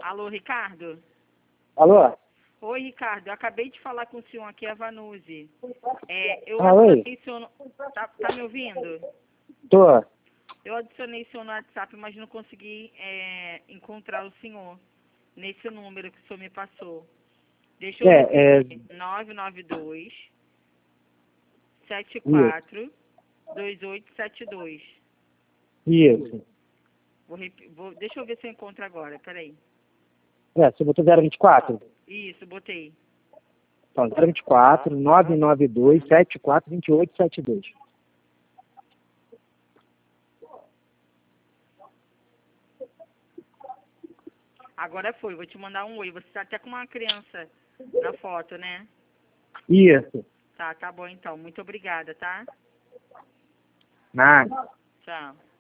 Alô, Ricardo? Alô? Oi, Ricardo. Eu acabei de falar com o senhor aqui, a Vanuzi. Eu oi. adicionei o senhor no... Tá me ouvindo? Tô. Eu adicionei o senhor no WhatsApp, mas não consegui encontrar o senhor nesse número que o senhor me passou. Deixa eu repetir. 992 74 2872. Isso. Deixa eu ver se eu encontro agora, peraí. Você botou 024? Isso, botei. Então, 024 992 74 2872. Agora foi, vou te mandar um oi. Você tá até com uma criança na foto, né? Isso. Tá bom então. Muito obrigada, tá? Nada. Tchau.